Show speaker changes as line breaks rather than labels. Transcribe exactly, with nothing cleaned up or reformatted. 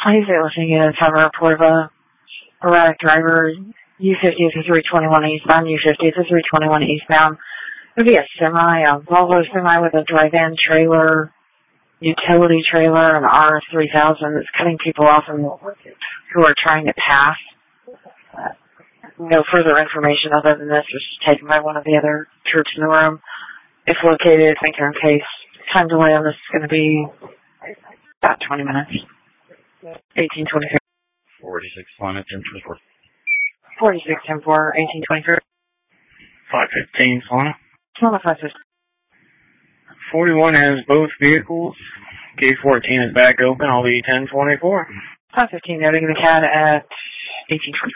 He's listening in Summer report of a erratic driver. U fifty is a three twenty-one eastbound. U fifty is a three twenty-one eastbound. It would be a semi, a Volvo semi with a drive-in trailer, utility trailer, an R S three thousand that's cutting people off and who are trying to pass. No further information other than this was taken by one of the other troops in the room. If located, think your own case. Time delay on this is going to be about twenty minutes. eighteen twenty-three.
forty-six, Climate, ten twenty-four.
forty-six, ten four, eighteen twenty-three.
five fifteen, Solana.
Solana five fifteen.
forty-one has both vehicles. K fourteen is back open. I'll be ten twenty-four.
five fifteen, noting the C A D at eighteen twenty-four.